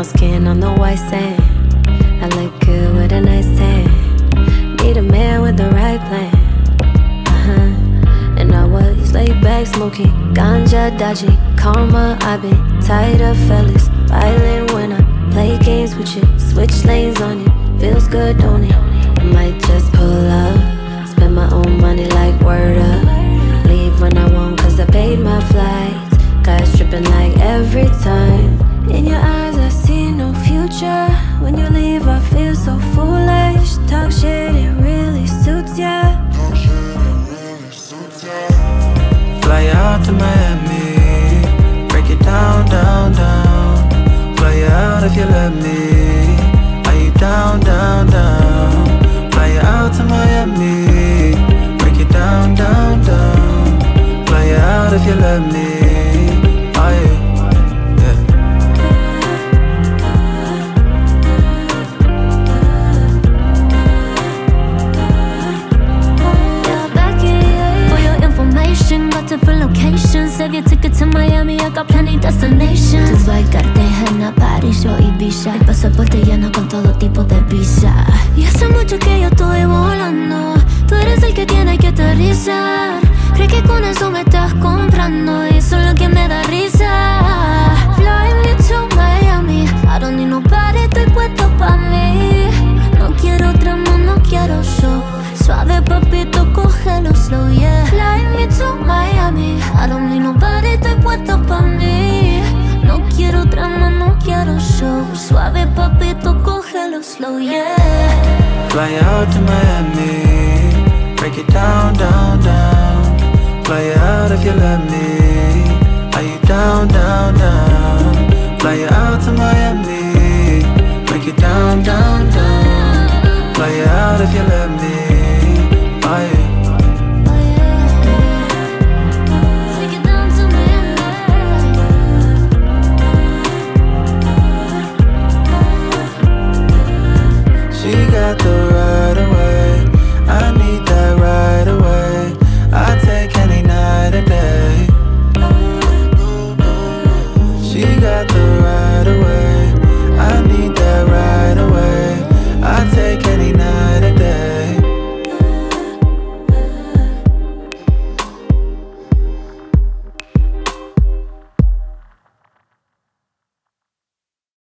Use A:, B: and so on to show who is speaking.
A: skin on the white sand. I look good with a nice tan. Need a man with the right plan. And I was laid back smoking ganja, dodging karma. I've been tired of fellas violent when I play games with you. Switch lanes on you, feels good, don't it? I might just pull up, spend my own money like word up. Leave when I want cause I paid my flights. Guys tripping like every time. In your eyes I see no future. When you leave I feel so foolish. Talk shit, it really suits ya.
B: Fly out to Miami, break it down, down, down. Fly out if you let me. Are you down, down, down? Fly out to Miami, break it down, down, down. Fly out if you let me. Are you?
C: Got different locations. Save your ticket to Miami, I got plenty destinations. Dubai, Cartagena, París o Ibiza. El pasaporte lleno con todo tipo de visa. Y hace mucho que yo estoy volando. Tú eres el que tiene que aterrizar. Cree que con eso me estás comprando y eso es lo que me da risa. Fly me to Miami, I don't need nobody, estoy puesto pa' mí. No quiero drama, no quiero show. Suave papito, cógelo slow, yeah. Fly me to Miami, I don't need nobody, estoy puesto pa' mí. No quiero drama, no quiero show. Suave papito, cógelo slow, yeah.
B: Fly out to Miami, break it down, down, down. Fly out if you let me. Are you down, down, down? Fly out to Miami, break it down, down, down. Fly out if you let me. Are you? She got the